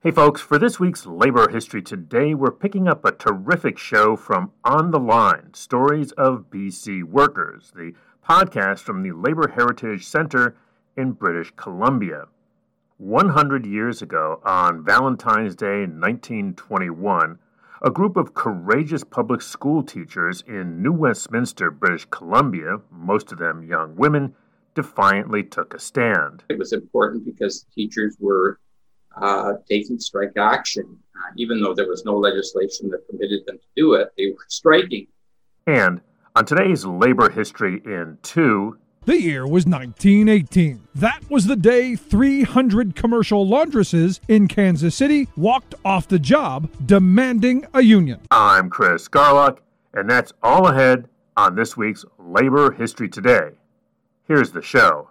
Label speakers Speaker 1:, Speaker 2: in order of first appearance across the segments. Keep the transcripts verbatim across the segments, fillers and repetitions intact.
Speaker 1: Hey folks, for this week's Labor History Today, we're picking up a terrific show from On the Line, Stories of B C Workers, the podcast from the Labour Heritage Centre in British Columbia. one hundred years ago, on Valentine's Day nineteen twenty-one, a group of courageous public school teachers in New Westminster, British Columbia, most of them young women, defiantly took a stand.
Speaker 2: It was important because teachers were Uh, taking strike action. Uh, even though there was no legislation that permitted them to do it, they were striking.
Speaker 1: And on today's Labor History in two...
Speaker 3: The year was nineteen eighteen. That was the day three hundred commercial laundresses in Kansas City walked off the job demanding a union.
Speaker 1: I'm Chris Garlock, and that's all ahead on this week's Labor History Today. Here's the show.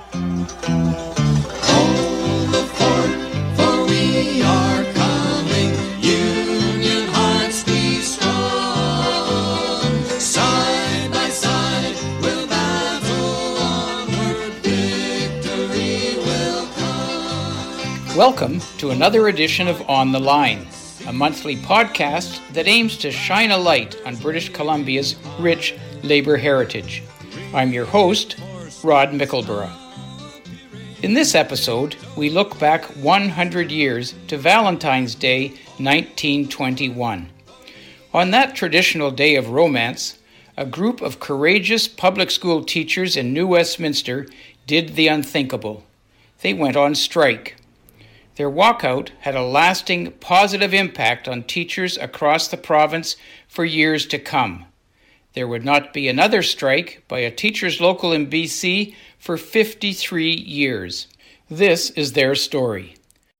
Speaker 4: We are coming, Union hearts be strong. Side by side we'll battle onward, victory will come.
Speaker 5: Welcome to another edition of On the Line, a monthly podcast that aims to shine a light on British Columbia's rich labour heritage. I'm your host, Rod Mickleborough. In this episode, we look back one hundred years to Valentine's Day nineteen twenty-one. On that traditional day of romance, a group of courageous public school teachers in New Westminster did the unthinkable. They went on strike. Their walkout had a lasting positive impact on teachers across the province for years to come. There would not be another strike by a teachers local in B C for fifty-three years. This is their story.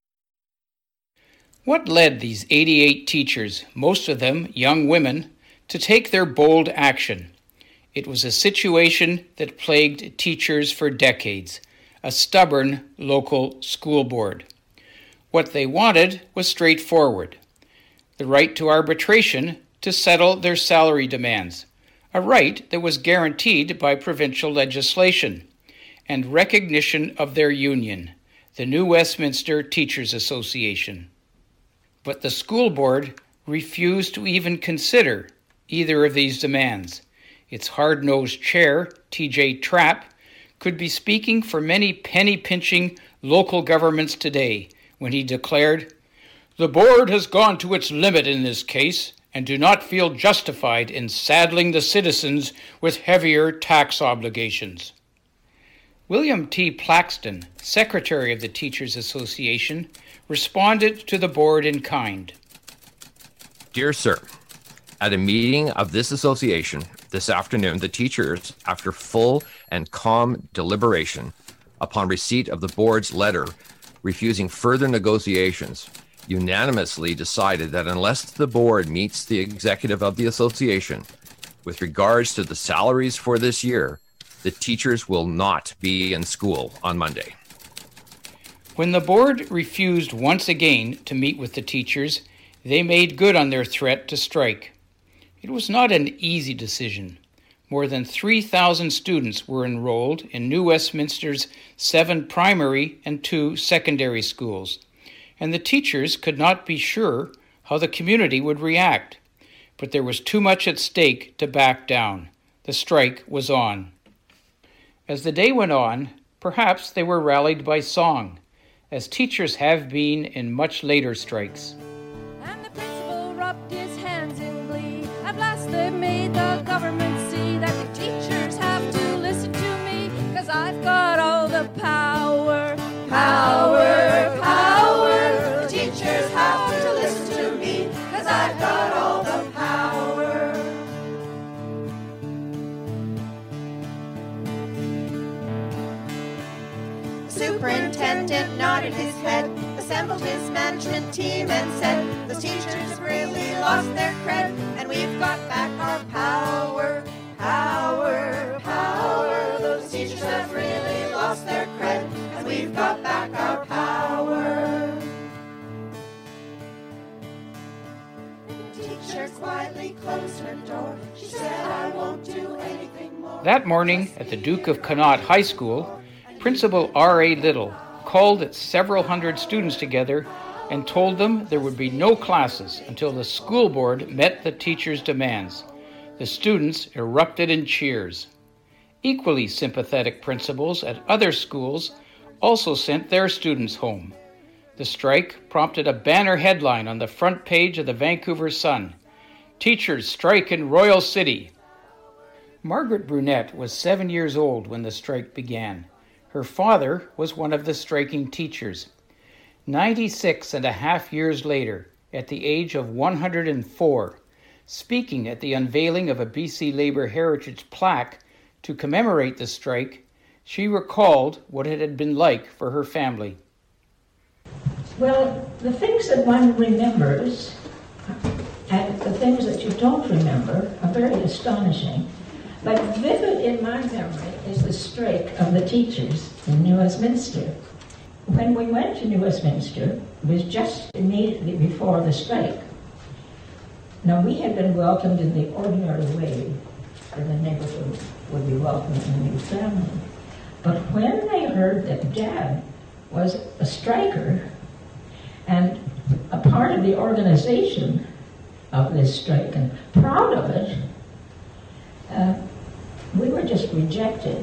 Speaker 5: What led these eighty-eight teachers, most of them young women, to take their bold action? It was a situation that plagued teachers for decades, a stubborn local school board. What they wanted was straightforward: the right to arbitration to settle their salary demands, a right that was guaranteed by provincial legislation, and recognition of their union, the New Westminster Teachers Association. But the school board refused to even consider either of these demands. Its hard-nosed chair, T J Trapp, could be speaking for many penny-pinching local governments today when he declared, "The board has gone to its limit in this case and do not feel justified in saddling the citizens with heavier tax obligations." William T. Plaxton, Secretary of the Teachers Association, responded to the board in kind.
Speaker 6: Dear Sir, at a meeting of this association this afternoon, the teachers, after full and calm deliberation, upon receipt of the board's letter refusing further negotiations, unanimously decided that unless the board meets the executive of the association with regards to the salaries for this year, the teachers will not be in school on Monday.
Speaker 5: When the board refused once again to meet with the teachers, they made good on their threat to strike. It was not an easy decision. More than three thousand students were enrolled in New Westminster's seven primary and two secondary schools, and the teachers could not be sure how the community would react. But there was too much at stake to back down. The strike was on. As the day went on, perhaps they were rallied by song, as teachers have been in much later strikes.
Speaker 7: And the principal rubbed his hands in glee. At last they made the government see that the teachers have to listen to me, 'cause I've got all the power. Power, power. The teachers have to listen to me, 'cause I've got all the power. Superintendent nodded his head, assembled his management team and said, "Those teachers have really lost their cred, and we've got back our power, power, power. Those teachers have really lost their cred, and we've got back our power." The teacher quietly closed her door. She said, "I won't do anything more."
Speaker 5: That morning at the Duke of Connaught High School, Principal R A Little called several hundred students together and told them there would be no classes until the school board met the teachers' demands. The students erupted in cheers. Equally sympathetic principals at other schools also sent their students home. The strike prompted a banner headline on the front page of the Vancouver Sun: "Teachers Strike in Royal City." Margaret Brunette was seven years old when the strike began. Her father was one of the striking teachers. Ninety-six and a half years later, at the age of one hundred four, speaking at the unveiling of a B C Labour Heritage plaque to commemorate the strike, she recalled what it had been like for her family.
Speaker 8: Well, the things that one remembers and the things that you don't remember are very astonishing. But vivid in my memory is the strike of the teachers in New Westminster. When we went to New Westminster, it was just immediately before the strike. Now, we had been welcomed in the ordinary way, for the neighborhood would be welcoming a new family. But when they heard that Dad was a striker and a part of the organization of this strike and proud of it, uh, we were just rejected.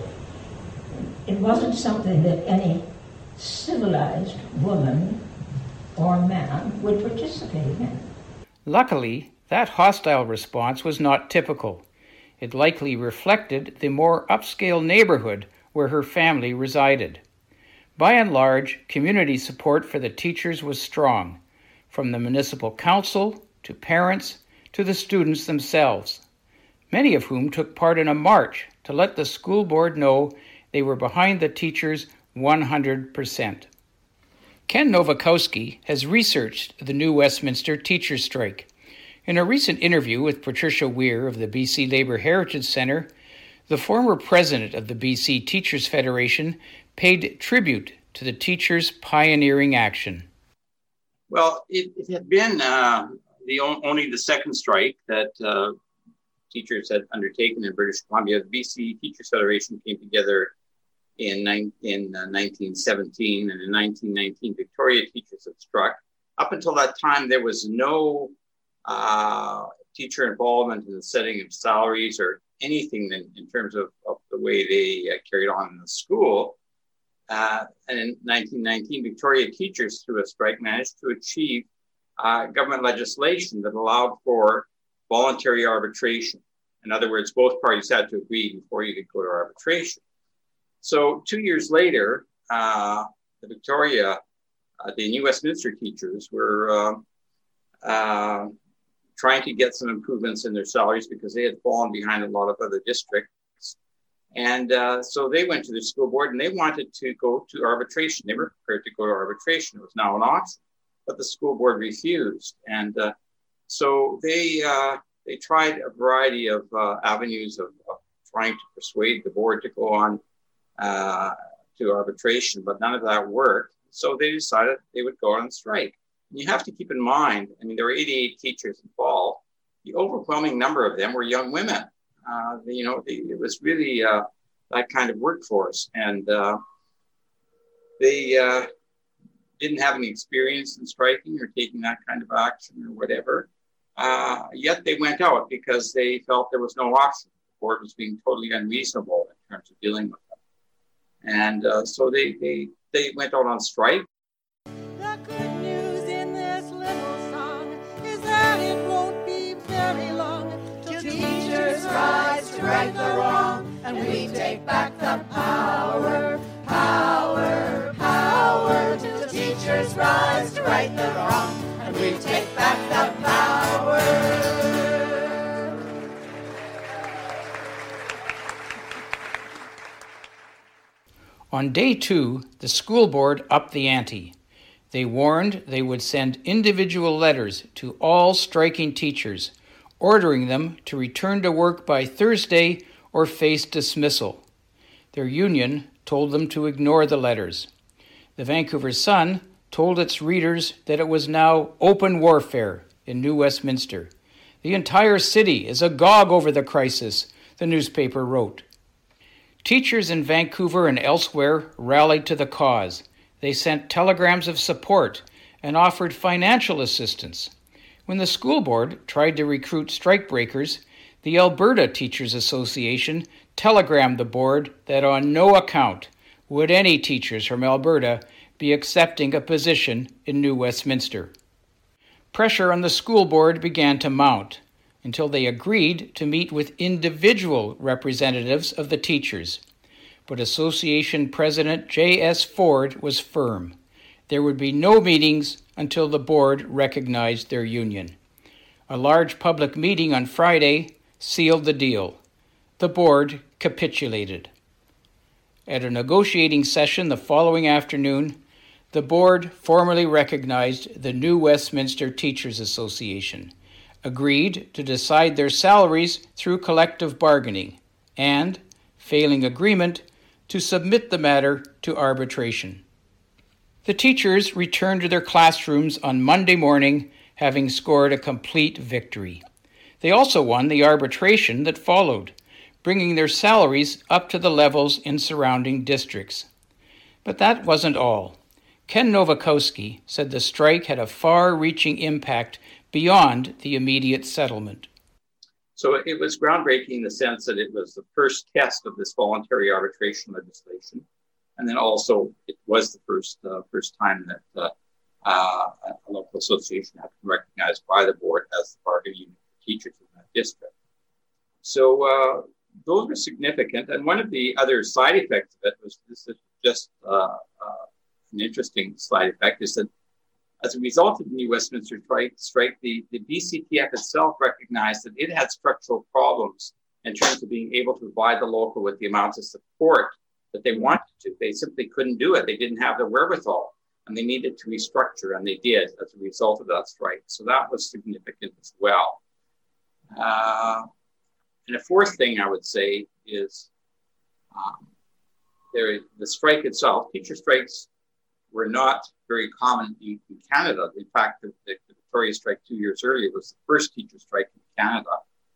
Speaker 8: It wasn't something that any civilized woman or man would participate in.
Speaker 5: Luckily, that hostile response was not typical. It likely reflected the more upscale neighborhood where her family resided. By and large, community support for the teachers was strong, from the municipal council to parents to the students themselves, many of whom took part in a march to let the school board know they were behind the teachers one hundred percent. Ken Nowakowski has researched the New Westminster teachers' strike. In a recent interview with Patricia Weir of the B C Labour Heritage Centre, the former president of the B C Teachers Federation paid tribute to the teachers' pioneering action.
Speaker 2: Well, it, it had been uh, the only the second strike that uh, teachers had undertaken in British Columbia. The B C Teachers Federation came together in, in uh, nineteen seventeen, and in nineteen nineteen, Victoria teachers had struck. Up until that time, there was no uh, teacher involvement in the setting of salaries or anything in, in terms of, of the way they uh, carried on in the school. Uh, and in nineteen nineteen, Victoria teachers, through a strike, managed to achieve uh, government legislation that allowed for voluntary arbitration. In other words, both parties had to agree before you could go to arbitration. So two years later, uh, the Victoria, uh, the New Westminster teachers were uh, uh, trying to get some improvements in their salaries because they had fallen behind a lot of other districts. And uh, so they went to the school board and they wanted to go to arbitration. They were prepared to go to arbitration. It was now an option, but the school board refused. And uh, so they uh, they tried a variety of uh, avenues of, of trying to persuade the board to go on uh, to arbitration, but none of that worked. So they decided they would go on strike. And you have to keep in mind, I mean, there were eighty-eight teachers involved. The overwhelming number of them were young women. Uh, you know, they, it was really uh, that kind of workforce. And uh, they uh, didn't have any experience in striking or taking that kind of action or whatever. Uh, yet they went out because they felt there was no option. The board was being totally unreasonable in terms of dealing with them. And uh, so they, they, they went out on strike.
Speaker 7: The good news in this little song is that it won't be very long till teachers rise to right the wrong, and we take back the power, power, power. Till teachers rise to right the wrong, and we take back the power.
Speaker 5: On day two, the school board upped the ante. They warned they would send individual letters to all striking teachers, ordering them to return to work by Thursday or face dismissal. Their union told them to ignore the letters. The Vancouver Sun told its readers that it was now open warfare in New Westminster. The entire city is agog over the crisis, the newspaper wrote. Teachers in Vancouver and elsewhere rallied to the cause. They sent telegrams of support and offered financial assistance. When the school board tried to recruit strikebreakers, the Alberta Teachers Association telegrammed the board that on no account would any teachers from Alberta be accepting a position in New Westminster. Pressure on the school board began to mount until they agreed to meet with individual representatives of the teachers. But Association President J S Ford was firm. There would be no meetings until the board recognized their union. A large public meeting on Friday sealed the deal. The board capitulated. At a negotiating session the following afternoon, the board formally recognized the New Westminster Teachers Association, agreed to decide their salaries through collective bargaining, and, failing agreement, to submit the matter to arbitration. The teachers returned to their classrooms on Monday morning, having scored a complete victory. They also won the arbitration that followed, bringing their salaries up to the levels in surrounding districts. But that wasn't all. Ken Nowakowski said the strike had a far-reaching impact beyond the immediate settlement.
Speaker 2: So it was groundbreaking in the sense that it was the first test of this voluntary arbitration legislation. And then also it was the first uh, first time that uh, uh, a local association had been recognized by the board as the bargaining unit for teachers in that district. So uh, those were significant. And one of the other side effects of it was, this is just uh, uh, an interesting side effect, is that as a result of the New Westminster strike, strike the, the B C T F itself recognized that it had structural problems in terms of being able to provide the local with the amounts of support that they wanted to. They simply couldn't do it. They didn't have the wherewithal, and they needed to restructure, and they did as a result of that strike. So that was significant as well. Uh, and a fourth thing I would say is um, there, the strike itself. Teacher strikes were not very common in, in Canada. In fact, the, the, the Victoria strike two years earlier was the first teacher strike in Canada.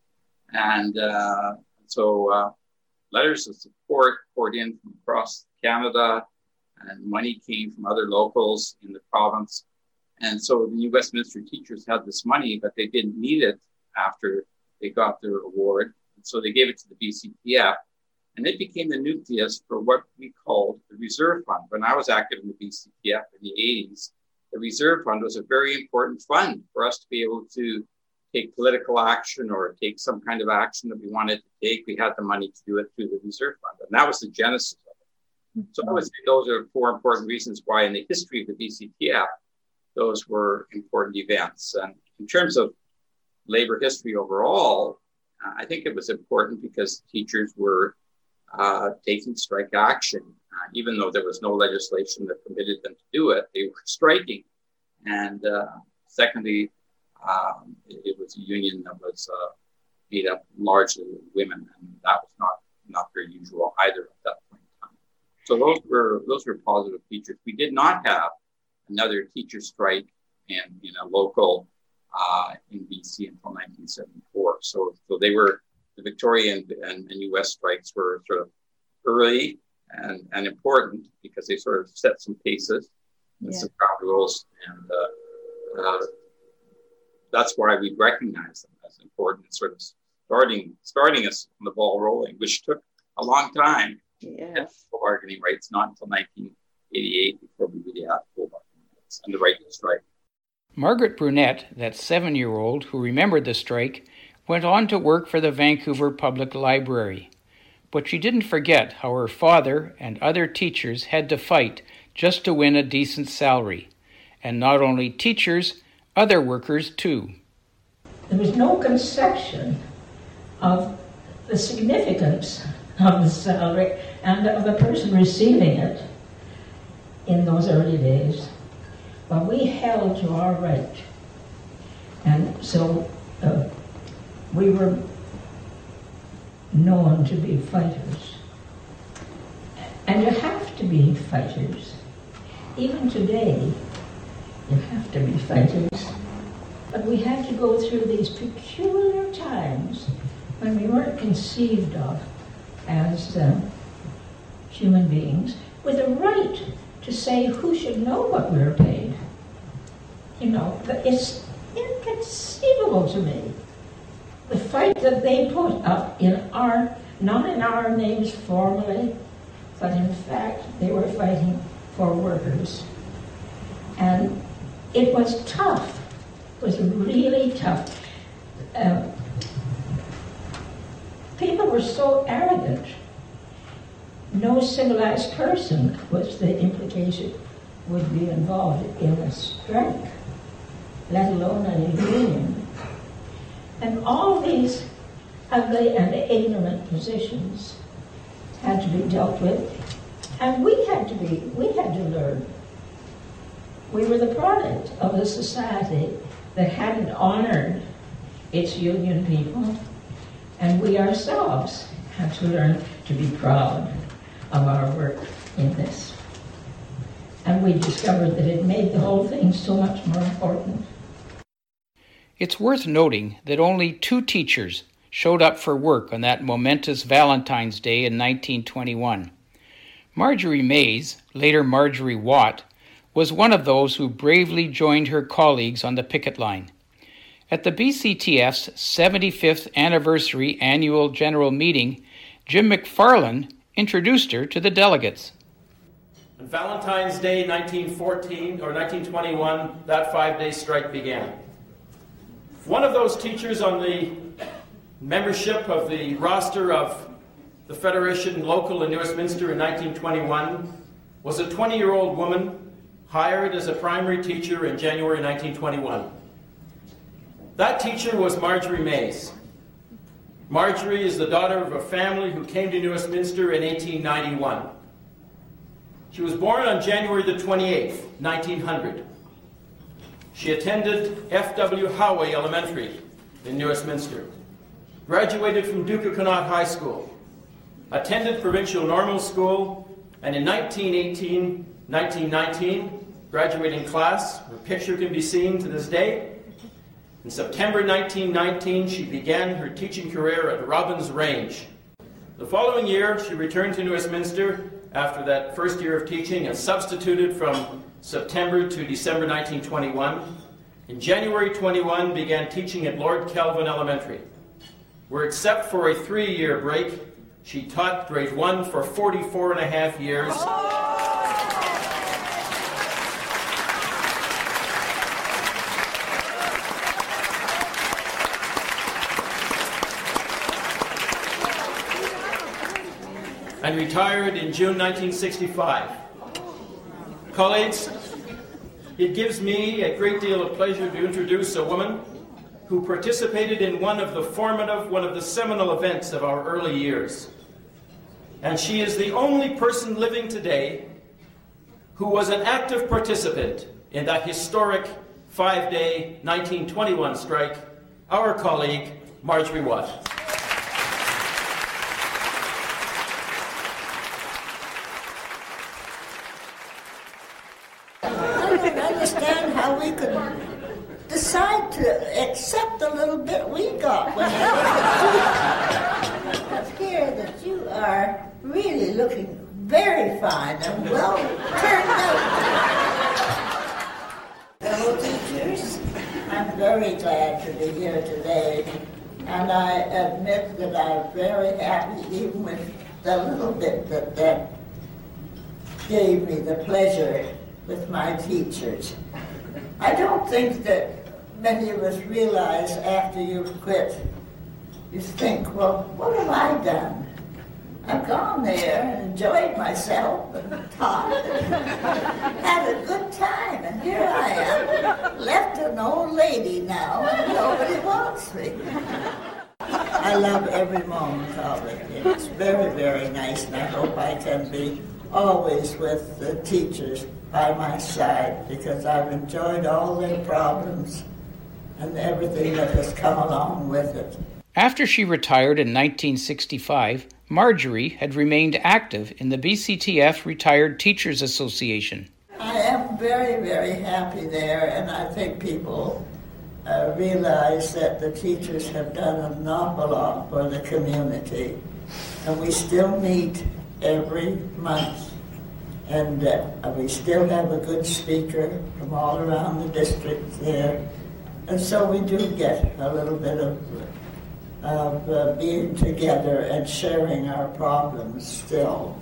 Speaker 2: And uh, so uh, letters of support poured in from across Canada, and money came from other locals in the province. And so the New Westminster teachers had this money, but they didn't need it after they got their award. And so they gave it to the B C T F. And it became the nucleus for what we called the Reserve Fund. When I was active in the B C T F in the eighties, the Reserve Fund was a very important fund for us to be able to take political action or take some kind of action that we wanted to take. We had the money to do it through the Reserve Fund. And that was the genesis of it. So I would say those are four important reasons why in the history of the B C T F, those were important events. And in terms of labor history overall, uh, I think it was important because teachers were Uh, taking strike action. Uh, even though there was no legislation that permitted them to do it, they were striking. And uh, secondly, um, it, it was a union that was uh, made up largely of women, and that was not, not very usual either at that point in time. So those were those were positive features. We did not have another teacher strike in, in a local uh, in B C until nineteen seventy-four. So, so they were The Victoria and, and, and U S strikes were sort of early and, and important because they sort of set some paces and yeah. some ground rules. And uh, uh, that's why we recognize them as important, sort of starting starting us on the ball rolling, which took a long time.
Speaker 9: Yes.
Speaker 2: For bargaining rights, not until nineteen eighty-eight before we really had full bargaining rights and the right to strike.
Speaker 5: Margaret Brunette, that seven-year-old who remembered the strike, went on to work for the Vancouver Public Library. But she didn't forget how her father and other teachers had to fight just to win a decent salary. And not only teachers, other workers too.
Speaker 8: There was no conception of the significance of the salary and of the person receiving it in those early days. But we held to our right. And so uh, we were known to be fighters. And you have to be fighters. Even today, you have to be fighters. But we had to go through these peculiar times when we weren't conceived of as uh, human beings with a right to say who should know what we were paid. You know, it's inconceivable to me. The fight that they put up in our, not in our names formally, but in fact they were fighting for workers. And it was tough. It was really tough. Uh, people were so arrogant. No civilized person, was the implication, would be involved in a strike, let alone a union. And all these ugly and ignorant positions had to be dealt with, and we had to be, we had to learn. We were the product of a society that hadn't honored its union people, and we ourselves had to learn to be proud of our work in this. And we discovered that it made the whole thing so much more important.
Speaker 5: It's worth noting that only two teachers showed up for work on that momentous Valentine's Day in nineteen twenty-one. Marjorie Mays, later Marjorie Watt, was one of those who bravely joined her colleagues on the picket line. At the B C T F's seventy-fifth anniversary annual general meeting, Jim McFarland introduced her to the delegates.
Speaker 9: On Valentine's Day nineteen fourteen or nineteen twenty-one, that five-day strike began. One of those teachers on the membership of the roster of the Federation Local in New Westminster in nineteen twenty-one was a twenty-year-old woman hired as a primary teacher in January nineteen twenty-one. That teacher was Marjorie Mays. Marjorie is the daughter of a family who came to New Westminster in eighteen ninety-one. She was born on January the twenty-eighth, nineteen hundred. She attended F W Howey Elementary in New Westminster, graduated from Duke of Connaught High School, attended Provincial Normal School, and in nineteen eighteen, nineteen nineteen, graduating class, her picture can be seen to this day. In September nineteen nineteen, she began her teaching career at Robbins Range. The following year, she returned to New Westminster after that first year of teaching and substituted from September to December nineteen twenty-one. In January twenty-one, began teaching at Lord Kelvin Elementary, where except for a three-year break, she taught grade one for forty-four and a half years. And retired in June nineteen sixty-five. Colleagues, it gives me a great deal of pleasure to introduce a woman who participated in one of the formative, one of the seminal events of our early years. And she is the only person living today who was an active participant in that historic five-day nineteen twenty-one strike, our colleague, Marjorie Watt.
Speaker 10: Understand how we could decide to accept the little bit we got when I hear that you are really looking very fine and well turned out. Fellow teachers, I'm very glad to be here today, and I admit that I'm very happy even with the little bit that that gave me the pleasure with my teachers. I don't think that many of us realize after you've quit, you think, well, what have I done? I've gone there and enjoyed myself and taught and had a good time, and here I am, left an old lady now, and nobody wants me. I love every moment of it. It's very, very nice, and I hope I can be always with the teachers by my side, because I've enjoyed all their problems and everything that has come along with it.
Speaker 5: After she retired in nineteen sixty-five, Marjorie had remained active in the B C T F Retired Teachers Association.
Speaker 10: I am very, very happy there, and I think people uh, realize that the teachers have done an awful lot for the community, and we still meet every month. And uh, we still have a good speaker from all around the district there. And so we do get a little bit of, of uh, being together and sharing our problems still.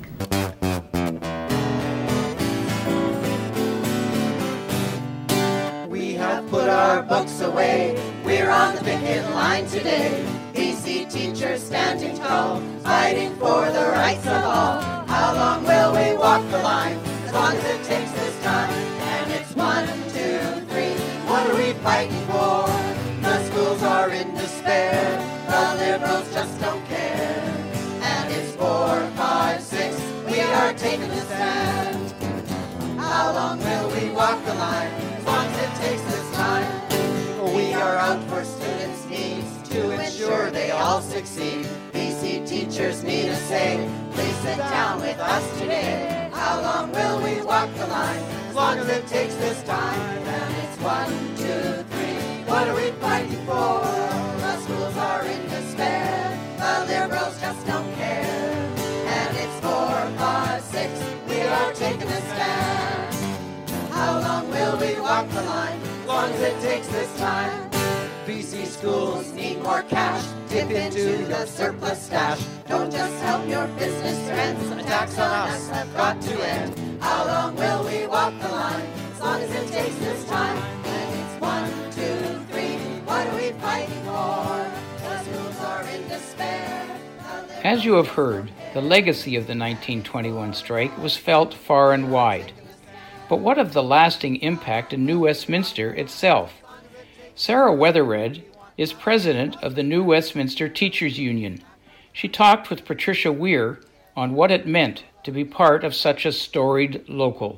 Speaker 4: We have put our books away. We're on the picket line today. B C teachers standing tall, fighting for the rights of all. How long will we walk the line? As long as it takes this time. And it's one, two, three. What are we fighting for? The schools are in despair. The Liberals just don't care. And it's four, five, six. We are taking a stand. How long will we walk the line? As long as it takes this time. We are out for students' needs to ensure they all succeed. B C teachers need a say. Please sit down with us today. How long will we walk the line? As long as it takes this time. And it's one, two, three. What are we fighting for? The schools are in despair. The Liberals just don't care. And it's four, five, six. We are taking a stand. How long will we walk the line? As long as it takes this time. B C schools need more cash. Dip into the surplus stash. Don't just help your business friends. Attacks on us have got to end. How long will we walk the line? As long as it takes this time. And it's one, two, three. What are we fighting for? The schools are in despair.
Speaker 5: As you have heard, the legacy of the nineteen twenty-one strike was felt far and wide. But what of the lasting impact in New Westminster itself? Sarah Weatherred is president of the New Westminster Teachers Union. She talked with Patricia Weir on what it meant to be part of such a storied local.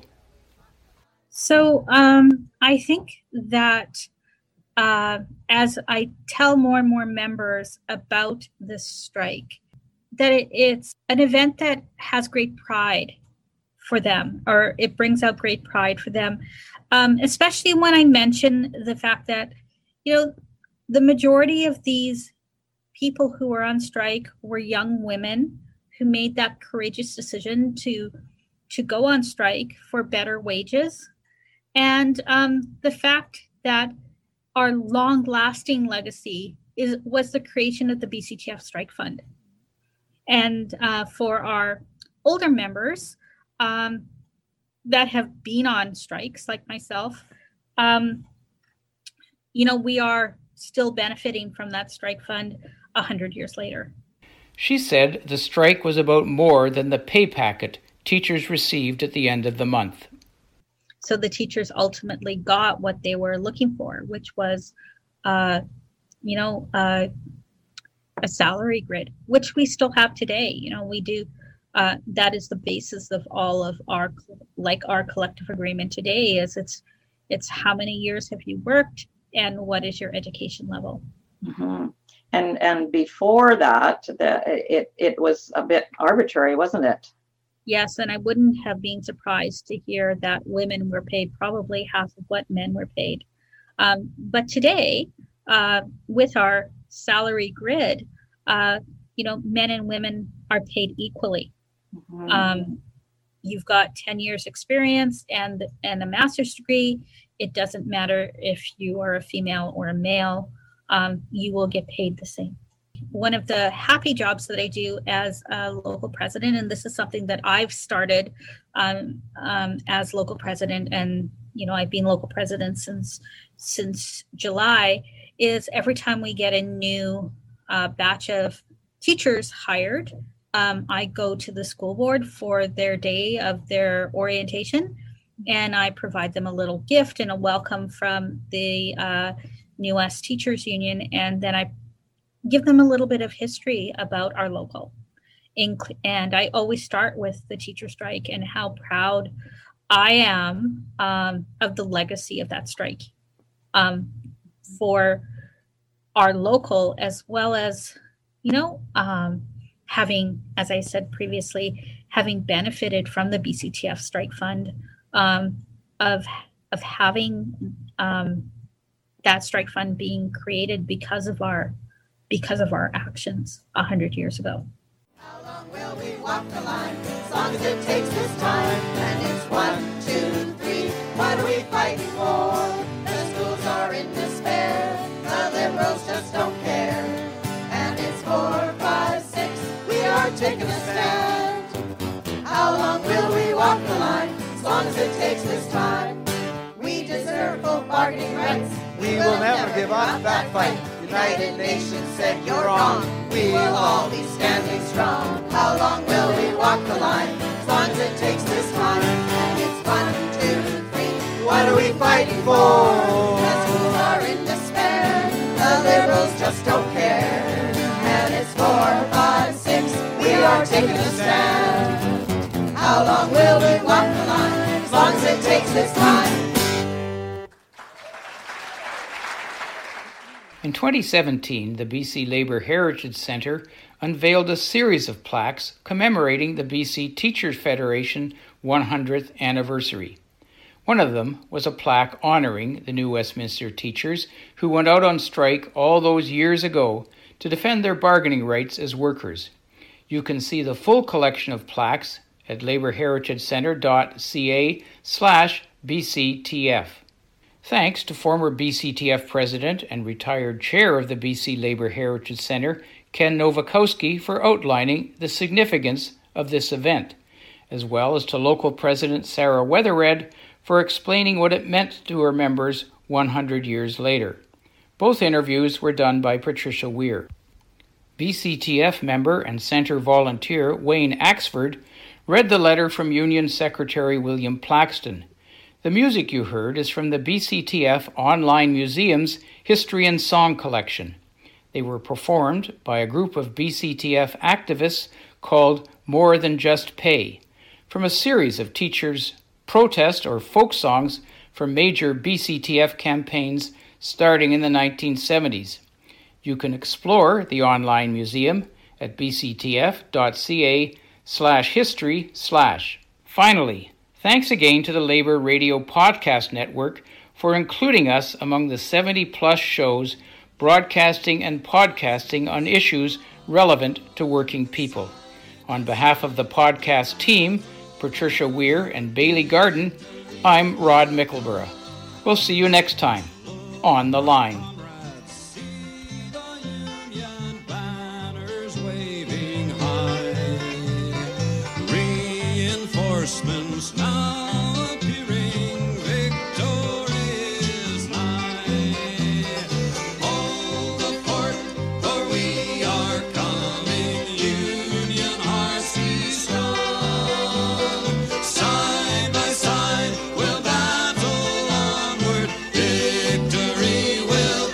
Speaker 11: So um, I think that uh, as I tell more and more members about this strike, that it, it's an event that has great pride for them, or it brings out great pride for them, um, especially when I mention the fact that, you know, the majority of these people who were on strike were young women who made that courageous decision to to go on strike for better wages. And um, the fact that our long-lasting legacy is was the creation of the B C T F Strike Fund. And uh, for our older members um, that have been on strikes, like myself, um, you know, we are still benefiting from that strike fund a hundred years later.
Speaker 5: She said the strike was about more than the pay packet teachers received at the end of the month.
Speaker 11: So the teachers ultimately got what they were looking for, which was, uh, you know, uh, a salary grid, which we still have today. You know, we do. Uh, that is the basis of all of our, like our collective agreement today. Is it's, it's how many years have you worked and what is your education level.
Speaker 12: Mm-hmm. And and before that, the, it it was a bit arbitrary, wasn't it?
Speaker 11: Yes, and I wouldn't have been surprised to hear that women were paid probably half of what men were paid. Um, but today, uh, with our salary grid, uh, you know, men and women are paid equally. Mm-hmm. Um, you've got ten years experience and and a master's degree. It doesn't matter if you are a female or a male. Um, you will get paid the same. One of the happy jobs that I do as a local president, and this is something that I've started um, um, as local president, and you know I've been local president since since July, is every time we get a new uh, batch of teachers hired, um, I go to the school board for their day of their orientation, and I provide them a little gift and a welcome from the uh, New West Teachers Union, and then I give them a little bit of history about our local. And I always start with the teacher strike and how proud I am um, of the legacy of that strike um, for our local, as well as, you know, um, having, as I said previously, having benefited from the B C T F Strike Fund, um, of of having um, that strike fund being created because of our because of our actions a hundred years ago.
Speaker 4: How long will we walk the line? So long as it takes this time. And it's one, two, three, what are we fighting for? The schools are in despair, the liberals just don't care. And it's four, five, six, we are taking a stand. How long will we walk the line? As long as it takes this time. We deserve full bargaining rights.
Speaker 13: We will never give up that fight.
Speaker 4: United Nations said you're wrong. We will all be standing strong. How long will we walk the line? As long as it takes this time. And it's one, two, three.
Speaker 13: What are we fighting for?
Speaker 4: The schools are in despair. The liberals just don't care. And it's four, five, six. We are taking a stand. How long will we walk the line? As long as it takes this time.
Speaker 5: In twenty seventeen, the B C Labour Heritage Centre unveiled a series of plaques commemorating the B C Teachers Federation one hundredth anniversary. One of them was a plaque honouring the New Westminster teachers who went out on strike all those years ago to defend their bargaining rights as workers. You can see the full collection of plaques at labourheritagecentre.ca slash BCTF. Thanks to former B C T F President and retired Chair of the B C Labour Heritage Centre, Ken Nowakowski, for outlining the significance of this event, as well as to local President Sarah Weatherred for explaining what it meant to her members one hundred years later. Both interviews were done by Patricia Weir. B C T F member and Centre volunteer Wayne Axford read the letter from Union Secretary William Plaxton. The music you heard is from the B C T F Online Museum's History and Song Collection. They were performed by a group of B C T F activists called More Than Just Pay, from a series of teachers' protest or folk songs from major B C T F campaigns starting in the nineteen seventies. You can explore the online museum at bctf.ca slash history slash. Finally, thanks again to the Labour Radio Podcast Network for including us among the seventy-plus shows broadcasting and podcasting on issues relevant to working people. On behalf of the podcast team, Patricia Weir and Bailey Garden, I'm Rod Mickelborough. We'll see you next time on The Line.
Speaker 14: Reinforcements now appearing, victorious nigh. Hold the fort, for we are coming, Union hearts be strong. Side by side we'll battle onward, victory will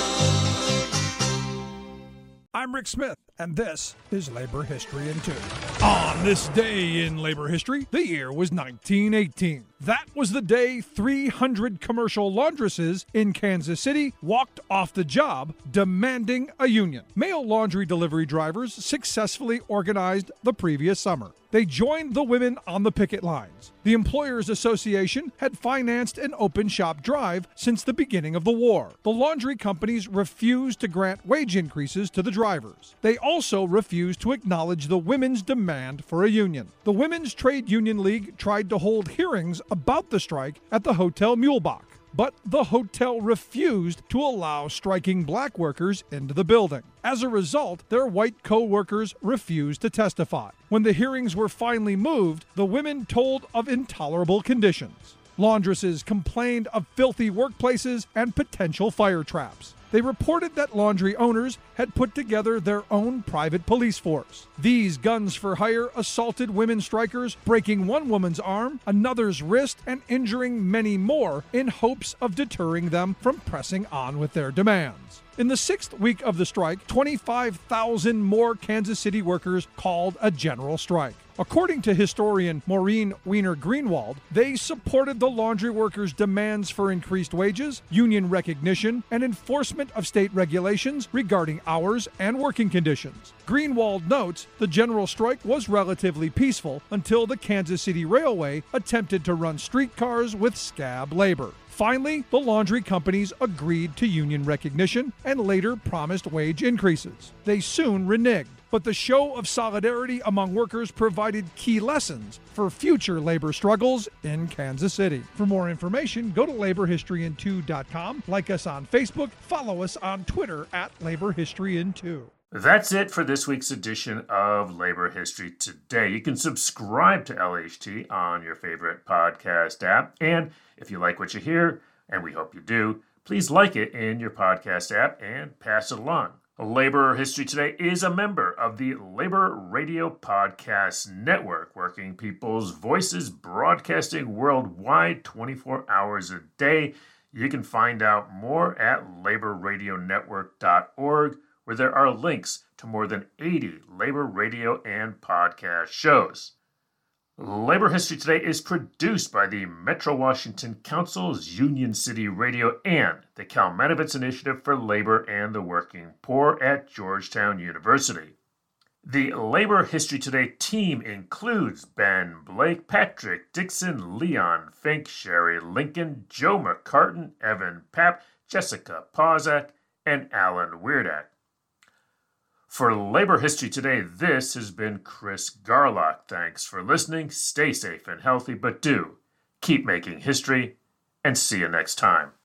Speaker 14: come.
Speaker 3: I'm Rick Smith, and this is Labor History in Two. On this day in labor history, the year was nineteen eighteen. That was the day three hundred commercial laundresses in Kansas City walked off the job demanding a union. Male laundry delivery drivers successfully organized the previous summer. They joined the women on the picket lines. The Employers Association had financed an open shop drive since the beginning of the war. The laundry companies refused to grant wage increases to the drivers. They also refused to acknowledge the women's demand for a union. The Women's Trade Union League tried to hold hearings about the strike at the Hotel Muehlbach, but the hotel refused to allow striking black workers into the building. As a result, their white co-workers refused to testify. When the hearings were finally moved, the women told of intolerable conditions. Laundresses complained of filthy workplaces and potential fire traps. They reported that laundry owners had put together their own private police force. These guns for hire assaulted women strikers, breaking one woman's arm, another's wrist, and injuring many more in hopes of deterring them from pressing on with their demands. In the sixth week of the strike, twenty-five thousand more Kansas City workers called a general strike. According to historian Maureen Weiner Greenwald, they supported the laundry workers' demands for increased wages, union recognition, and enforcement of state regulations regarding hours and working conditions. Greenwald notes the general strike was relatively peaceful until the Kansas City Railway attempted to run streetcars with scab labor. Finally, the laundry companies agreed to union recognition and later promised wage increases. They soon reneged, but the show of solidarity among workers provided key lessons for future labor struggles in Kansas City. For more information, go to labor history in two dot com, like us on Facebook, follow us on Twitter at Labor History in two.
Speaker 1: That's it for this week's edition of Labor History Today. You can subscribe to L H T on your favorite podcast app. And if you like what you hear, and we hope you do, please like it in your podcast app and pass it along. Labor History Today is a member of the Labor Radio Podcast Network, working people's voices broadcasting worldwide twenty-four hours a day. You can find out more at labor radio network dot org, where there are links to more than eighty labor radio and podcast shows. Labor History Today is produced by the Metro Washington Council's Union City Radio and the Kalmanovitz Initiative for Labor and the Working Poor at Georgetown University. The Labor History Today team includes Ben Blake, Patrick Dixon, Leon Fink, Sherry Lincoln, Joe McCartan, Evan Papp, Jessica Pozak, and Alan Weirdak. For Labor History Today, this has been Chris Garlock. Thanks for listening. Stay safe and healthy, but do keep making history, and see you next time.